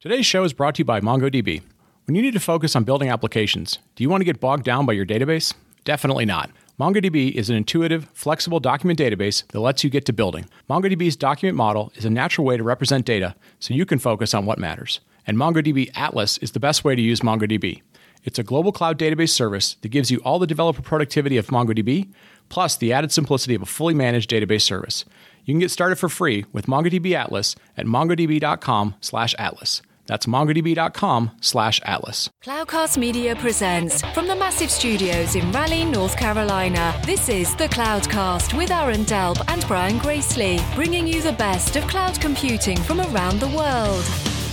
Today's show is brought to you by MongoDB. When you need to focus on building applications, do you want to get bogged down by your database? Definitely not. MongoDB is an intuitive, flexible document database that lets you get to building. MongoDB's document model is a natural way to represent data so you can focus on what matters. And MongoDB Atlas is the best way to use MongoDB. It's a global cloud database service that gives you all the developer productivity of MongoDB, plus the added simplicity of a fully managed database service. You can get started for free with MongoDB Atlas at mongodb.com/atlas. That's mongodb.com/atlas. Cloudcast Media presents from the massive studios in Raleigh, North Carolina. This is the Cloudcast with Aaron Delp and Brian Gracely, bringing you the best of cloud computing from around the world.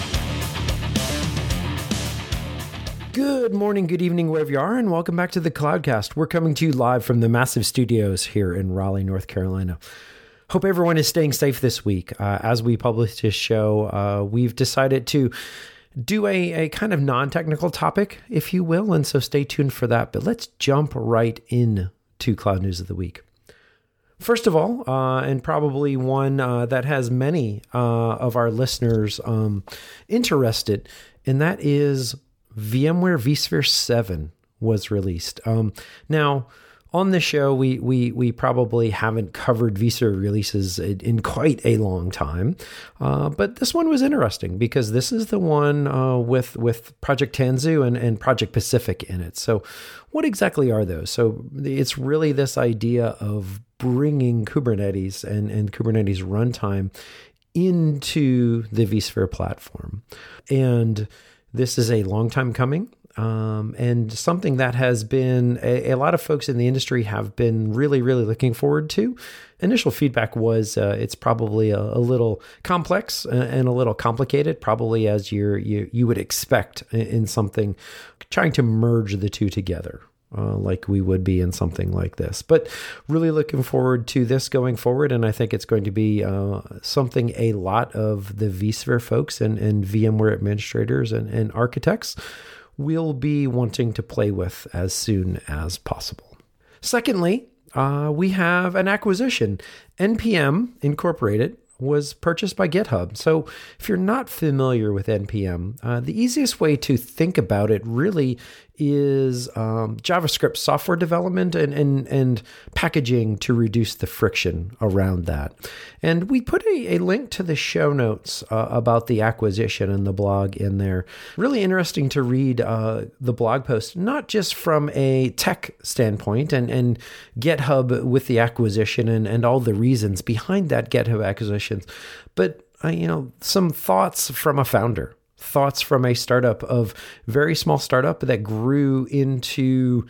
Good morning, good evening, wherever you are, and welcome back to the Cloudcast. We're coming to you live from the massive studios here in Raleigh, North Carolina. Hope everyone is staying safe this week. As we publish this show, we've decided to do a kind of non-technical topic, if you will, and so stay tuned for that. But let's jump right into Cloud News of the Week. First of all, and probably one that has many of our listeners interested, and that is VMware vSphere 7 was released. Now, on the show, we probably haven't covered vSphere releases in quite a long time, but this one was interesting because this is the one with Project Tanzu and Project Pacific in it. So what exactly are those? So it's really this idea of bringing Kubernetes and Kubernetes runtime into the vSphere platform. And this is a long time coming. And something that has been a lot of folks in the industry have been really, really looking forward to. Initial feedback was it's probably a little complex and a little complicated, probably as you would expect in something trying to merge the two together. Like we would be in something like this. But really looking forward to this going forward, and I think it's going to be something a lot of the vSphere folks and VMware administrators and architects will be wanting to play with as soon as possible. Secondly, we have an acquisition. NPM Incorporated was purchased by GitHub. So if you're not familiar with NPM, the easiest way to think about it really is JavaScript software development and packaging to reduce the friction around that. And we put a link to the show notes about the acquisition and the blog in there. Really interesting to read the blog post, not just from a tech standpoint and GitHub with the acquisition and all the reasons behind that GitHub acquisition, but some thoughts from a founder. Thoughts from a startup of very small startup that grew into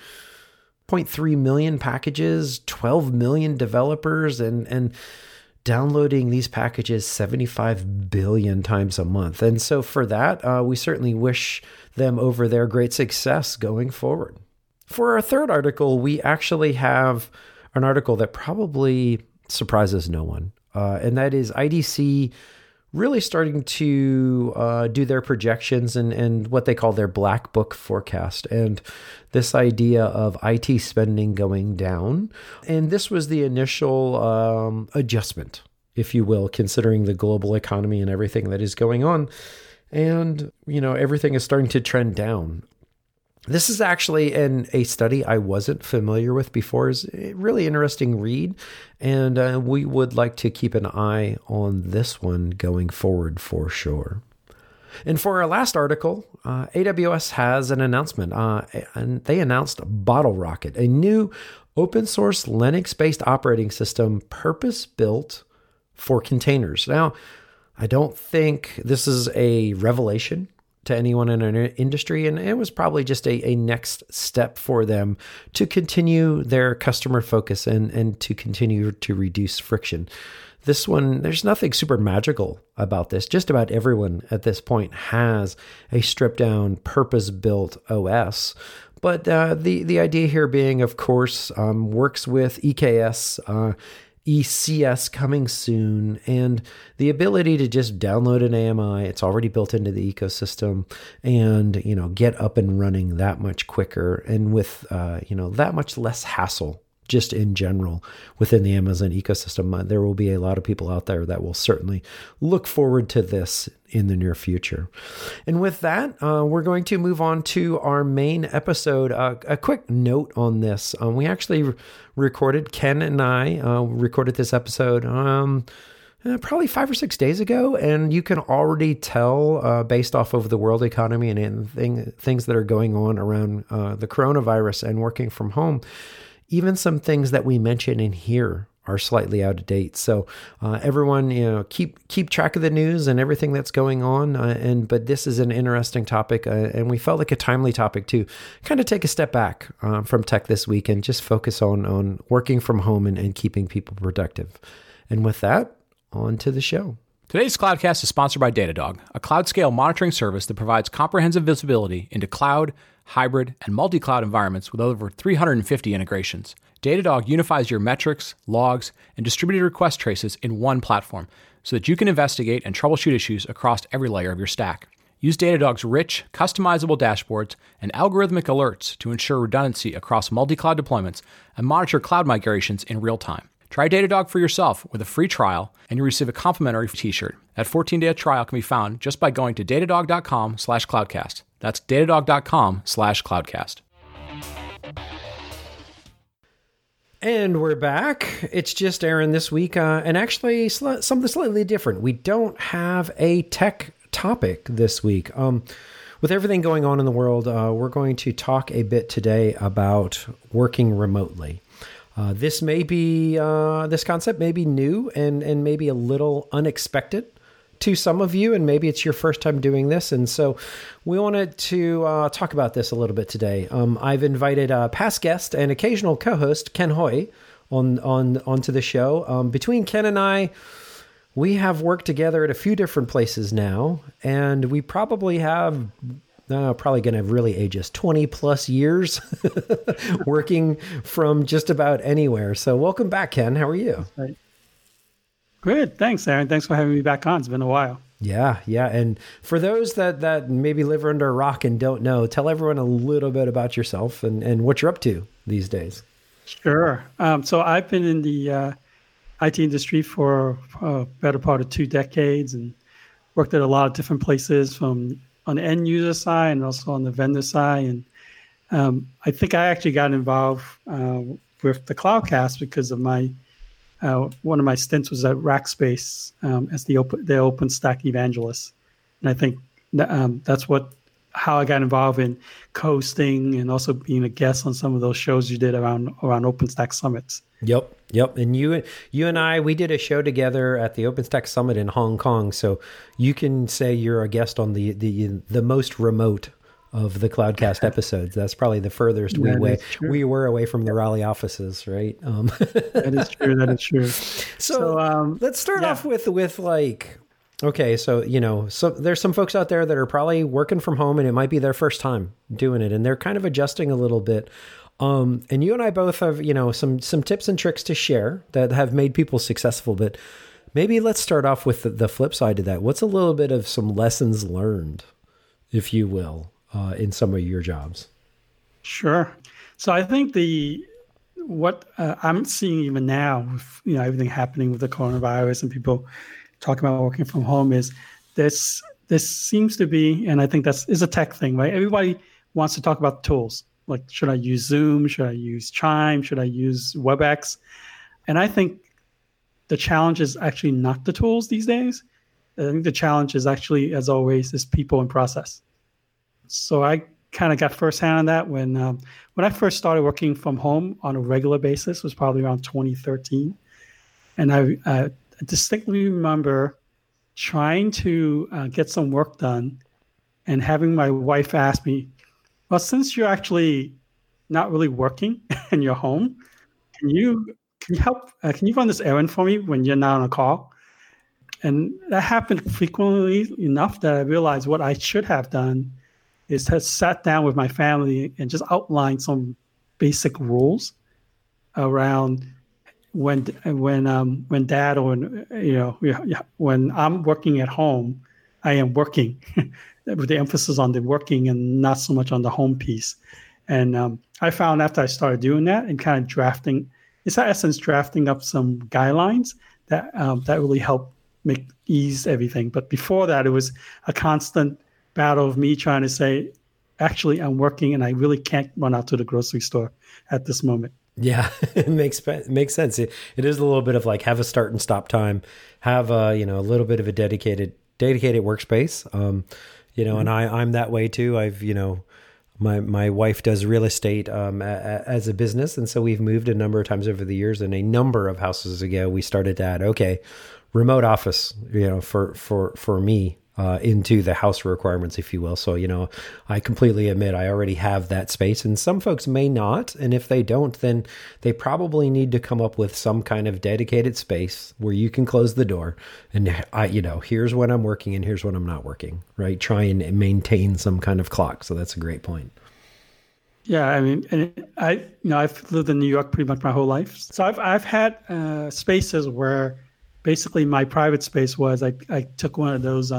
0.3 million packages, 12 million developers, and downloading these packages 75 billion times a month. And so for that, we certainly wish them over their great success going forward. For our third article, we actually have an article that probably surprises no one, and that is IDC really starting to do their projections and what they call their black book forecast, and this idea of IT spending going down. And this was the initial adjustment, if you will, considering the global economy and everything that is going on. And, everything is starting to trend down. This is actually a study I wasn't familiar with before. It's a really interesting read, and we would like to keep an eye on this one going forward for sure. And for our last article, AWS has an announcement, and they announced BottleRocket, a new open source Linux-based operating system purpose-built for containers. Now, I don't think this is a revelation to anyone in our industry, and it was probably just a next step for them to continue their customer focus and to continue to reduce friction. This one, there's nothing super magical about this. Just about everyone at this point has a stripped down, purpose-built OS. But the idea here being, of course, works with EKS, ECS coming soon, and the ability to just download an AMI. It's already built into the ecosystem, and get up and running that much quicker and with that much less hassle just in general within the Amazon ecosystem. There will be a lot of people out there that will certainly look forward to this in the near future. And with that, we're going to move on to our main episode. A quick note on this. We actually recorded, Ken and I recorded this episode probably 5 or 6 days ago, and you can already tell based off of the world economy and things that are going on around the coronavirus and working from home, even some things that we mention in here are slightly out of date. So everyone, keep track of the news and everything that's going on. But this is an interesting topic, and we felt like a timely topic to kind of take a step back from tech this week and just focus on working from home and keeping people productive. And with that, on to the show. Today's Cloudcast is sponsored by Datadog, a cloud-scale monitoring service that provides comprehensive visibility into cloud, hybrid, and multi-cloud environments with over 350 integrations. Datadog unifies your metrics, logs, and distributed request traces in one platform so that you can investigate and troubleshoot issues across every layer of your stack. Use Datadog's rich, customizable dashboards and algorithmic alerts to ensure redundancy across multi-cloud deployments and monitor cloud migrations in real time. Try Datadog for yourself with a free trial, and you receive a complimentary t-shirt. That 14-day trial can be found just by going to datadog.com/cloudcast. That's datadog.com/cloudcast. And we're back. It's just Aaron this week, and actually something slightly different. We don't have a tech topic this week. With everything going on in the world, we're going to talk a bit today about working remotely. This concept may be new and maybe a little unexpected to some of you, and maybe it's your first time doing this. And so we wanted to talk about this a little bit today. I've invited past guest and occasional co-host Ken Hoy onto the show. Between Ken and I, we have worked together at a few different places now, and we probably have probably going to really age us 20 plus years working from just about anywhere. So welcome back, Ken. How are you? Good. Thanks, Aaron. Thanks for having me back on. It's been a while. Yeah. And for those that maybe live under a rock and don't know, tell everyone a little bit about yourself and what you're up to these days. Sure. So I've been in the IT industry for a better part of 2 decades and worked at a lot of different places, from on the end user side and also on the vendor side. And I think I actually got involved with the Cloudcast because of my one of my stints was at Rackspace as the OpenStack evangelist. And I think that's how I got involved in co-hosting and also being a guest on some of those shows you did around OpenStack summits. Yep. And you and I, we did a show together at the OpenStack Summit in Hong Kong. So you can say you're a guest on the most remote of the Cloudcast episodes. That's probably the furthest we were away from the Raleigh offices, right? That is true. So let's start off with like, okay, so there's some folks out there that are probably working from home, and it might be their first time doing it, and they're kind of adjusting a little bit. And you and I both have, some tips and tricks to share that have made people successful, but maybe let's start off with the flip side of that. What's a little bit of some lessons learned, if you will, in some of your jobs? Sure. So I think what I'm seeing even now with, everything happening with the coronavirus and people talking about working from home is this seems to be, and I think is a tech thing, right? Everybody wants to talk about the tools. Like, should I use Zoom? Should I use Chime? Should I use WebEx? And I think the challenge is actually not the tools these days. I think the challenge is actually, as always, is people and process. So I kind of got firsthand on that when I first started working from home on a regular basis, was probably around 2013. And I distinctly remember trying to get some work done and having my wife ask me, well, since you're actually not really working and you're home, can you help? Can you run this errand for me when you're not on a call? And that happened frequently enough that I realized what I should have done is to sat down with my family and just outline some basic rules around when dad or when I'm working at home, I am working. With the emphasis on the working and not so much on the home piece. And I found after I started doing that and kind of drafting in essence drafting up some guidelines that really help ease everything. But before that, it was a constant battle of me trying to say, actually, I'm working and I really can't run out to the grocery store at this moment. Yeah, it makes sense. It is a little bit of like have a start and stop time, have a little bit of a dedicated workspace. And I'm that way too. I've my wife does real estate as a business, and so we've moved a number of times over the years. And a number of houses ago, we started to add remote office, for me. Into the house requirements, if you will. So, I completely admit I already have that space, and some folks may not. And if they don't, then they probably need to come up with some kind of dedicated space where you can close the door and here's when I'm working and here's when I'm not working, right? Try and maintain some kind of clock. So that's a great point. Yeah, I mean, and I've lived in New York pretty much my whole life. So I've had spaces where basically my private space was I took one of those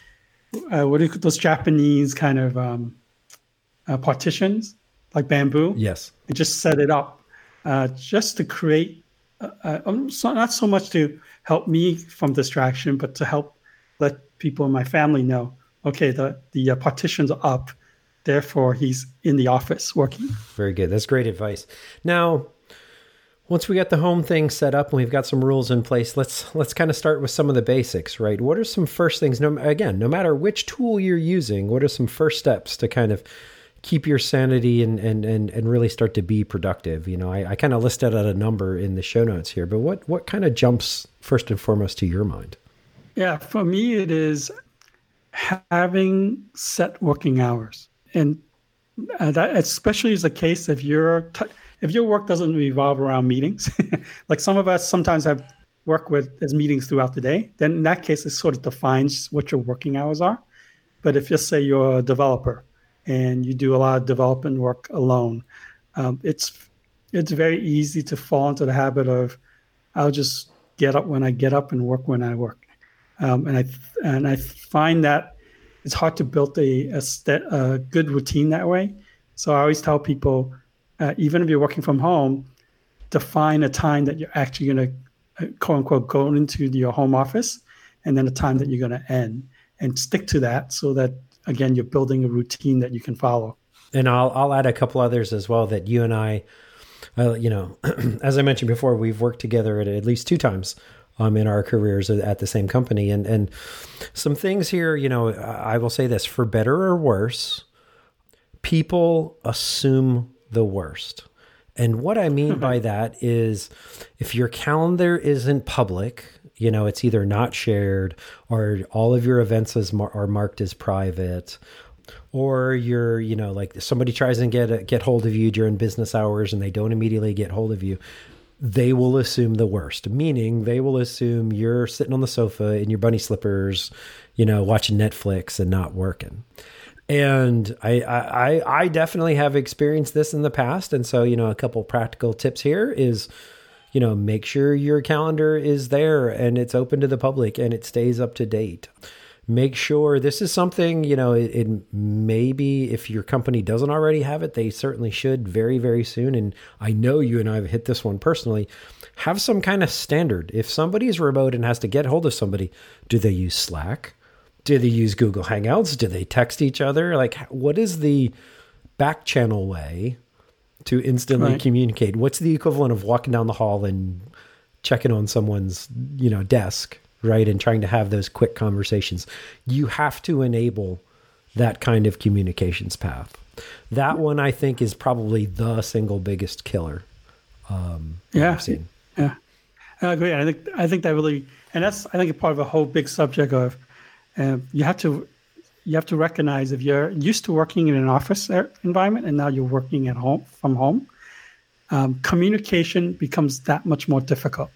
those Japanese kind of partitions like bamboo. Yes. And just set it up just to create not so much to help me from distraction, but to help let people in my family know, okay, the partitions are up, therefore he's in the office working. Very good. That's great advice. Now, once we got the home thing set up and we've got some rules in place, let's kind of start with some of the basics, right? What are some first things, no matter which tool you're using, what are some first steps to kind of keep your sanity and really start to be productive? I kind of listed out a number in the show notes here, but what kind of jumps first and foremost to your mind? Yeah, for me, it is having set working hours. And that especially is the case if your work doesn't revolve around meetings, like some of us sometimes have work as meetings throughout the day, then in that case, it sort of defines what your working hours are. But if just say you're a developer and you do a lot of development work alone, it's very easy to fall into the habit of I'll just get up when I get up and work when I work. And I find that it's hard to build a good routine that way. So I always tell people, even if you're working from home, define a time that you're actually going to, quote unquote, go into your home office, and then a time that you're going to end, and stick to that so that, again, you're building a routine that you can follow. And I'll add a couple others as well that you and I, as I mentioned before, we've worked together at least 2 times in our careers at the same company. And some things here, I will say this, for better or worse, people assume the worst. And what I mean by that is if your calendar isn't public, it's either not shared or all of your events are marked as private, or you're, like somebody tries and get hold of you during business hours and they don't immediately get hold of you, they will assume the worst, meaning they will assume you're sitting on the sofa in your bunny slippers, watching Netflix and not working. And I definitely have experienced this in the past. And so, a couple practical tips here is, make sure your calendar is there and it's open to the public and it stays up to date. Make sure this is something, it maybe if your company doesn't already have it, they certainly should very, very soon. And I know you and I have hit this one personally. Have some kind of standard. If somebody's remote and has to get hold of somebody, do they use Slack? Do they use Google Hangouts? Do they text each other? Like, what is the back channel way to instantly communicate? What's the equivalent of walking down the hall and checking on someone's, desk, right? And trying to have those quick conversations. You have to enable that kind of communications path. That one, I think, is probably the single biggest killer. I've seen. Yeah, I agree. I think that really, and that's, I think, part of a whole big subject of, you have to recognize if you're used to working in an office environment and now you're working at home from home, communication becomes that much more difficult,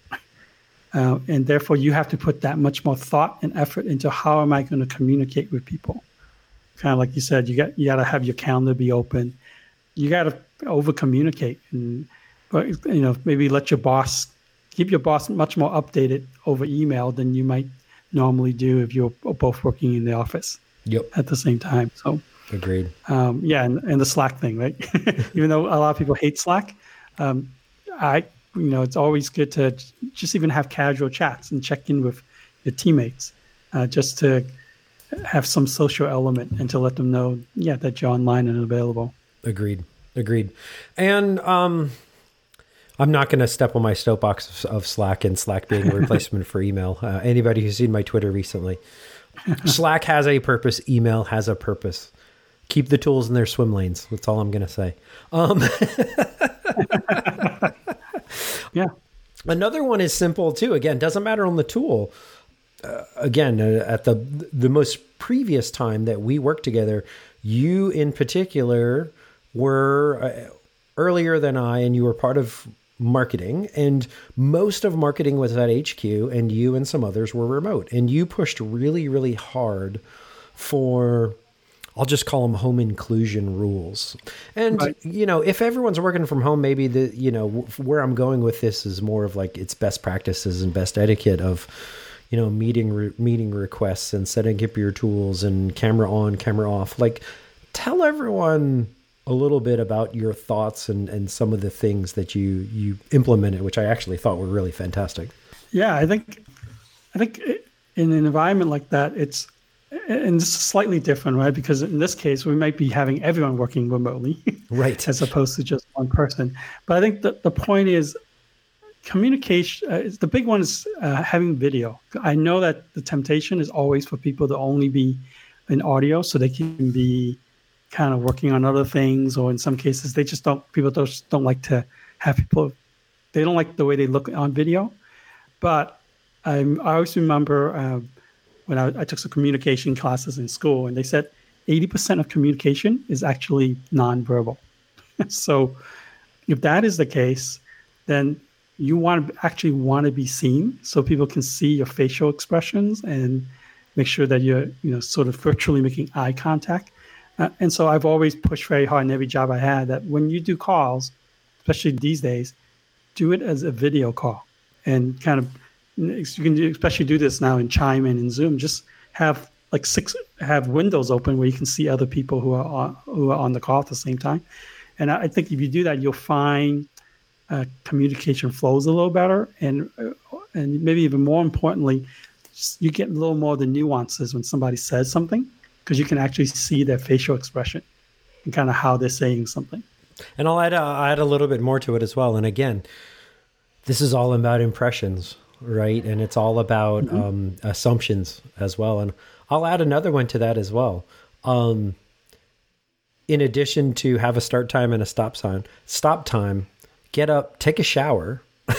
and therefore you have to put that much more thought and effort into how am I going to communicate with people. Kind of like you said, you got to have your calendar be open. You got to over communicate, and maybe let keep your boss much more updated over email than you might normally do if you're both working in the office at the same time. So agreed. And the Slack thing, right? Even though a lot of people hate Slack, I it's always good to just even have casual chats and check in with your teammates, just to have some social element and to let them know, that you're online and available. Agreed. And I'm not going to step on my soapbox of Slack and Slack being a replacement for email. Anybody who's seen my Twitter recently, Slack has a purpose. Email has a purpose. Keep the tools in their swim lanes. That's all I'm going to say. Yeah. Another one is simple too. Again, doesn't matter on the tool. At the most previous time that we worked together, you in particular were earlier than I, and you were part of marketing, and most of marketing was at HQ, and you and some others were remote, and you pushed really, really hard for, I'll just call them home inclusion rules. And, right. If everyone's working from home, maybe where I'm going with this is more of like it's best practices and best etiquette of, meeting requests and setting up your tools and camera on, camera off. Like, tell everyone a little bit about your thoughts and some of the things that you implemented, which I actually thought were really fantastic. Yeah, I think in an environment like that, and this is slightly different, right? Because in this case, we might be having everyone working remotely, right, as opposed to just one person. But I think the point is communication. The big one is having video. I know that the temptation is always for people to only be in audio, so they can be kind of working on other things, or in some cases, people don't like to have people. They don't like the way they look on video. But I always remember when I took some communication classes in school, and they said 80% of communication is actually nonverbal. So if that is the case, then you want to be seen, so people can see your facial expressions and make sure that you're sort of virtually making eye contact. And so I've always pushed very hard in every job I had that when you do calls, especially these days, do it as a video call, and kind of, you can especially do this now in Chime and in Zoom. Just have have windows open where you can see other people who are on the call at the same time. And I think if you do that, you'll find communication flows a little better, and maybe even more importantly, you get a little more of the nuances when somebody says something, because you can actually see their facial expression and kind of how they're saying something. And I'll add a little bit more to it as well. And again, this is all about impressions, right? And it's all about assumptions as well. And I'll add another one to that as well. In addition to have a start time and a stop time, get up, take a shower,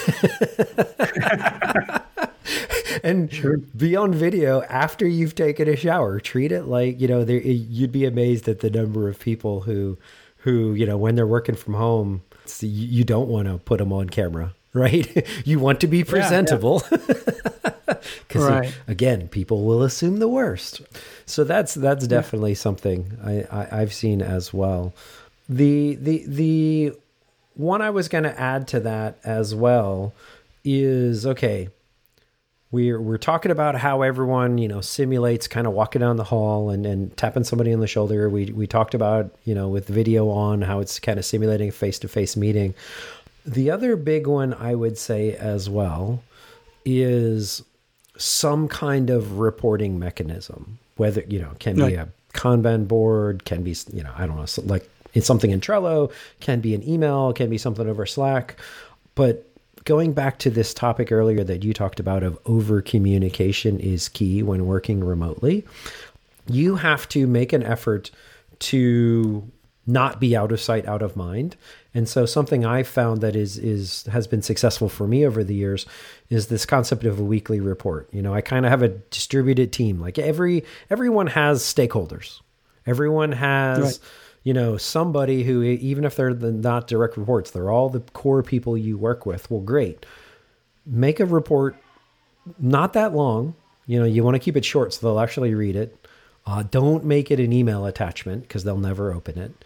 and be on video after you've taken a shower. Treat it like, you'd be amazed at the number of people who, when they're working from home, you don't want to put them on camera, right? You want to be presentable. Because again, people will assume the worst. So that's definitely something I've seen as well. The one I was going to add to that as well is, okay, we're talking about how everyone, simulates kind of walking down the hall and tapping somebody on the shoulder. We talked about, with video on, how it's kind of simulating a face-to-face meeting. The other big one I would say as well is some kind of reporting mechanism, whether, can be a Kanban board, can be, I don't know, like it's something in Trello, can be an email, can be something over Slack. But going back to this topic earlier that you talked about of over communication is key when working remotely. You have to make an effort to not be out of sight, out of mind. And so something I've found that has been successful for me over the years is this concept of a weekly report. I kind of have a distributed team. Like everyone has stakeholders. Everyone has, somebody who, even if they're not direct reports, they're all the core people you work with. Well, great. Make a report, not that long. You want to keep it short so they'll actually read it. Don't make it an email attachment because they'll never open it.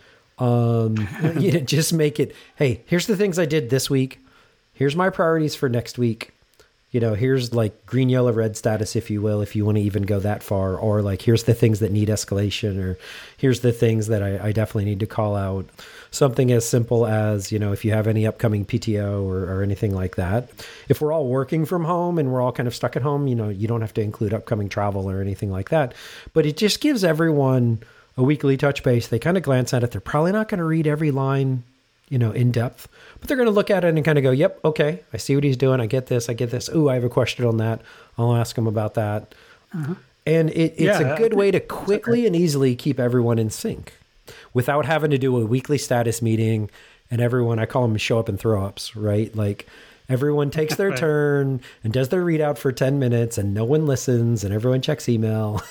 Just make it, hey, here's the things I did this week. Here's my priorities for next week. here's like green, yellow, red status, if you will, if you want to even go that far, or like, here's the things that need escalation, or here's the things that I definitely need to call out. Something as simple as, if you have any upcoming PTO or anything like that. If we're all working from home and we're all kind of stuck at home, you don't have to include upcoming travel or anything like that. But it just gives everyone a weekly touch base. They kind of glance at it. They're probably not going to read every line, in depth, but they're going to look at it and kind of go, yep, okay, I see what he's doing. I get this. Ooh, I have a question on that. I'll ask him about that. Uh-huh. And it's a good way to quickly and easily keep everyone in sync without having to do a weekly status meeting and everyone, I call them show up and throw ups, right? Like everyone takes their turn and does their readout for 10 minutes and no one listens and everyone checks email.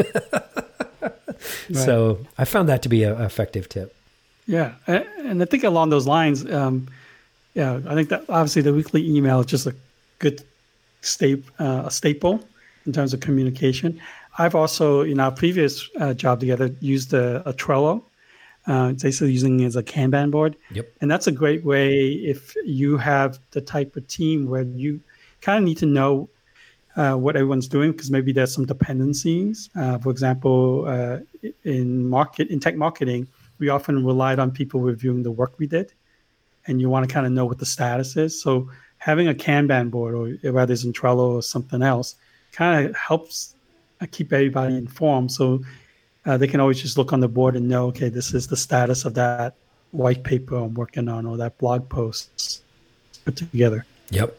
So I found that to be an effective tip. Yeah. And I think along those lines, I think that obviously the weekly email is just a good staple in terms of communication. I've also, in our previous job together, used a Trello. It's basically using it as a Kanban board. Yep. And that's a great way if you have the type of team where you kind of need to know what everyone's doing, because maybe there's some dependencies. For example, in tech marketing, we often relied on people reviewing the work we did, and you want to kind of know what the status is. So having a Kanban board, or whether it's in Trello or something else, kind of helps keep everybody informed. So they can always just look on the board and know, okay, this is the status of that white paper I'm working on, or that blog post put together. Yep.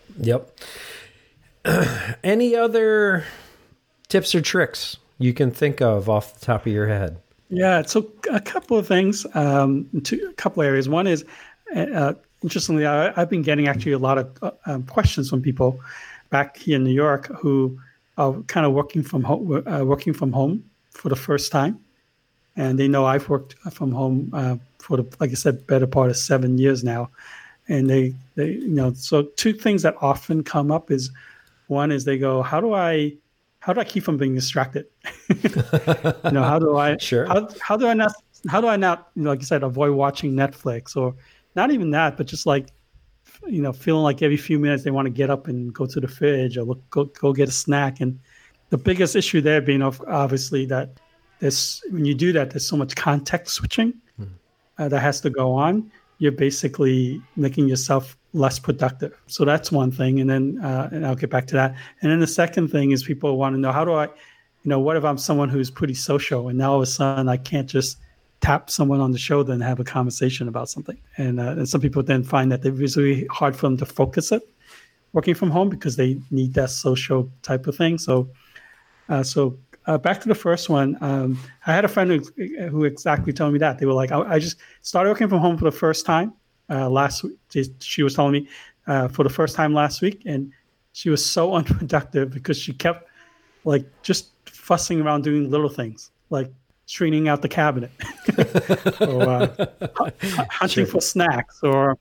Any other tips or tricks you can think of off the top of your head? Yeah, so a couple of things, a couple of areas. One is, interestingly, I've been getting actually a lot of questions from people back here in New York who are kind of working from home for the first time, and they know I've worked from home for like I said, better part of 7 years now, and they so two things that often come up is, one is they go, how do I keep from being distracted? How do I how do I not like you said, avoid watching Netflix, or not even that, but just like feeling like every few minutes they want to get up and go to the fridge or go get a snack. And the biggest issue there being obviously that when you do that, there's so much context switching that has to go on. You're basically making yourself less productive. So that's one thing. And then, and I'll get back to that. And then the second thing is people want to know, how do I, what if I'm someone who's pretty social and now all of a sudden I can't just tap someone on the shoulder and have a conversation about something. And some people then find that it's really hard for them to focus it working from home because they need that social type of thing. So back to the first one, I had a friend who exactly told me that. They were like, I just started working from home for the first time last week. She was telling me for the first time last week, and she was so unproductive because she kept like just fussing around doing little things, like straightening out the cabinet or hunting for snacks. Or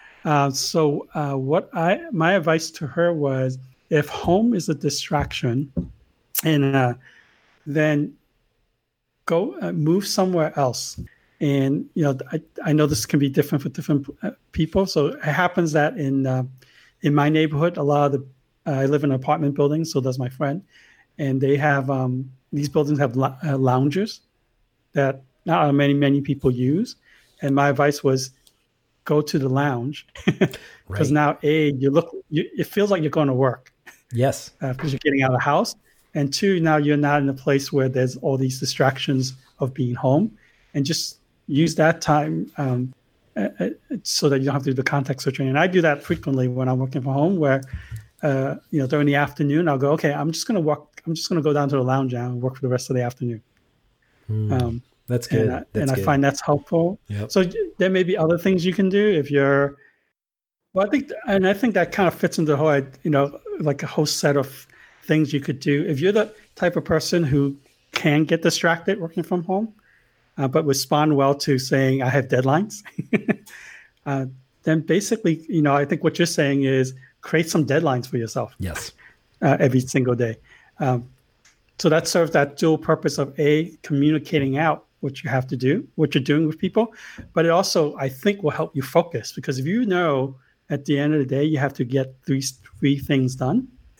my advice to her was, if home is a distraction, and then go move somewhere else. And I know this can be different for different people. So it happens that in my neighborhood, a lot of I live in an apartment building, so does my friend, and they have these buildings have lounges that not many people use. And my advice was, go to the lounge because now it feels like you're going to work. Yes, because you're getting out of the house. And two, now you're not in a place where there's all these distractions of being home, and just use that time so that you don't have to do the context switching. And I do that frequently when I'm working from home, where during the afternoon I'll go, okay, I'm just going to go down to the lounge now and work for the rest of the afternoon. That's good. I find that's helpful. Yep. So there may be other things you can do if you're. Well, I think that kind of fits into the whole, like a whole set of things you could do. If you're the type of person who can get distracted working from home, but respond well to saying, I have deadlines, then basically, I think what you're saying is create some deadlines for yourself. Yes. Every single day. So that serves that dual purpose of communicating out what you have to do, what you're doing with people, but it also, I think, will help you focus, because if at the end of the day, you have to get three things done,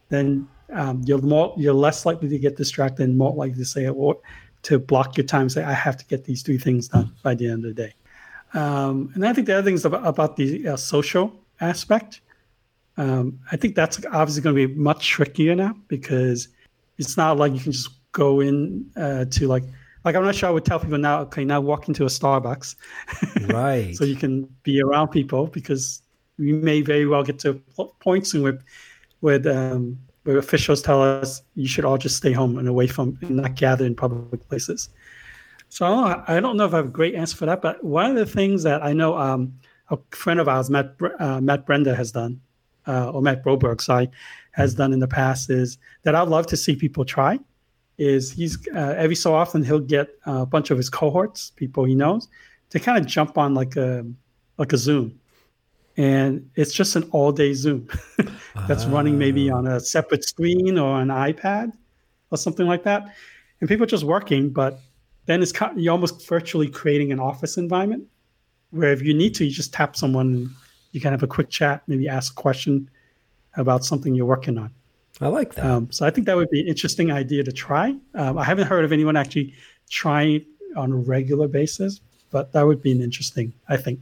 then you're less likely to get distracted and more likely to say, or to block your time, say, I have to get these 3 things done by the end of the day. And I think the other thing is about the social aspect. I think that's obviously going to be much trickier now, because it's not like you can just go in to like I'm not sure I would tell people now, okay, now walk into a Starbucks. Right. So you can be around people, because we may very well get to points in where officials tell us you should all just stay home and away from and not gather in public places. So I don't know if I have a great answer for that, but one of the things that I know a friend of ours, Matt Brenda, has done, or Matt Broberg, sorry, has done in the past, is that I'd love to see people try. Is he's every so often he'll get a bunch of his cohorts, people he knows, to kind of jump on like a Zoom, and it's just an all-day Zoom that's running maybe on a separate screen or an iPad or something like that, and people are just working. But then you're almost virtually creating an office environment where if you need to, you just tap someone and you can have a quick chat, maybe ask a question about something you're working on. I like that. So I think that would be an interesting idea to try. I haven't heard of anyone actually trying it on a regular basis, but that would be an interesting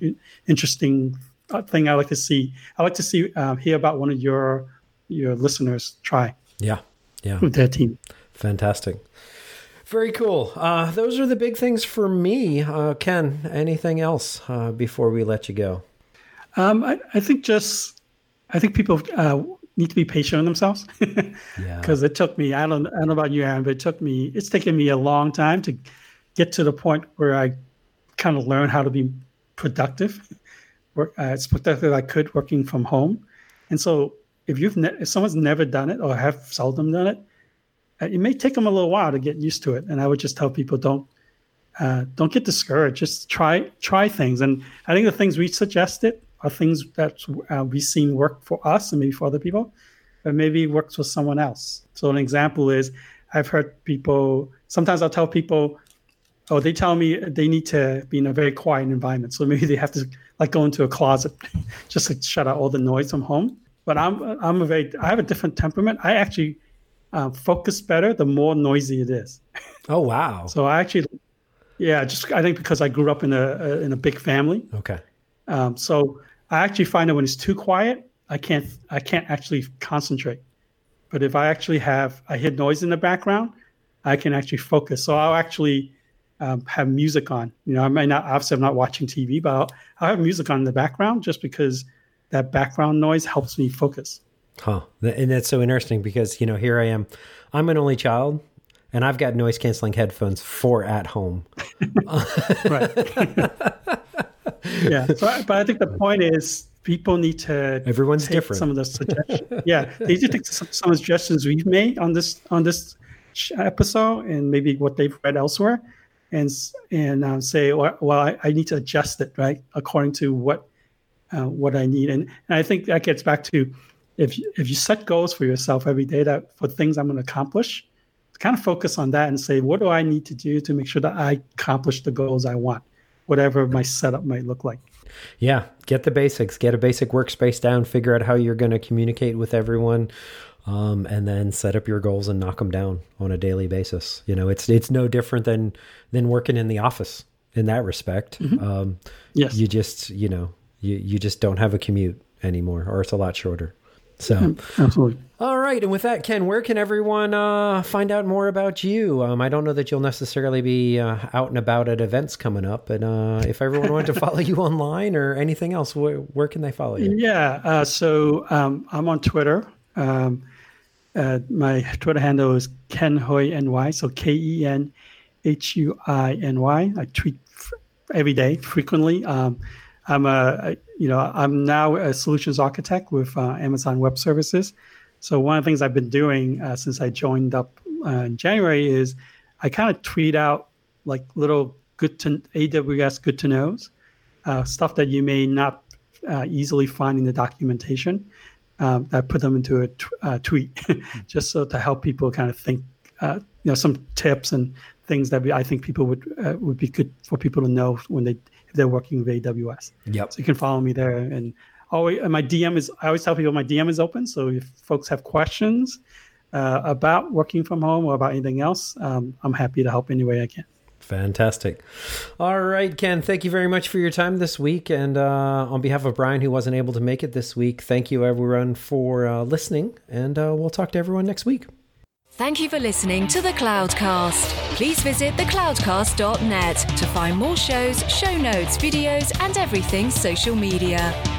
thing I like to see. I like to see hear about one of your listeners try. Yeah. With their team. Fantastic. Very cool. Those are the big things for me. Ken, anything else before we let you go? I think people need to be patient on themselves. Because it took me, I don't know about you, Aaron, but it's taken me a long time to get to the point where I kind of learned how to be productive, as productive as I could working from home. And so if someone's never done it or have seldom done it, it may take them a little while to get used to it. And I would just tell people, don't get discouraged. Just try things. And I think the things we suggested are things that we've seen work for us and maybe for other people, but maybe works for someone else. So an example is, I've heard people, sometimes I'll tell people, they tell me they need to be in a very quiet environment. So maybe they have to like go into a closet just to shut out all the noise from home. But I have a different temperament. I actually focus better the more noisy it is. Oh, wow. So I actually, I think because I grew up in a big family. Okay. So I actually find that when it's too quiet, I can't actually concentrate. But if I hear noise in the background, I can actually focus. So I'll actually have music on. I might not, obviously I'm not watching TV, but I'll have music on in the background just because that background noise helps me focus. Huh. And that's so interesting because, here I am. I'm an only child and I've got noise canceling headphones for at home. Right. Yeah. But I think the point is people need to everyone's take different. Some of the suggestions. Yeah. They need to take some of the suggestions we've made on this episode and maybe what they've read elsewhere and say, well, I need to adjust it, right, according to what I need. And I think that gets back to if you set goals for yourself every day for things I'm going to accomplish, kind of focus on that and say, what do I need to do to make sure that I accomplish the goals I want, whatever my setup might look like. Yeah. Get the basics, get a basic workspace down, figure out how you're going to communicate with everyone. And then set up your goals and knock them down on a daily basis. It's no different than working in the office in that respect. Mm-hmm. Yes. You just, you just don't have a commute anymore, or it's a lot shorter. So, absolutely. All right. And with that, Ken, where can everyone find out more about you? I don't know that you'll necessarily be out and about at events coming up, but if everyone wanted to follow you online or anything else, where can they follow you? Yeah. So I'm on Twitter. My Twitter handle is KenHuiNY, so KenHuiNY. I tweet every day, frequently. I'm now a solutions architect with Amazon Web Services. So one of the things I've been doing since I joined up in January is I kind of tweet out like little AWS good to knows, stuff that you may not easily find in the documentation. I put them into a tweet just so to help people kind of think, some tips and things that I think people would be good for people to know if they're working with AWS. Yep. So you can follow me there, and my DM is. I always tell people my DM is open. So if folks have questions about working from home or about anything else, I'm happy to help any way I can. Fantastic. All right, Ken, thank you very much for your time this week. And on behalf of Brian, who wasn't able to make it this week, thank you everyone for listening. And we'll talk to everyone next week. Thank you for listening to The Cloudcast. Please visit thecloudcast.net to find more shows, show notes, videos, and everything social media.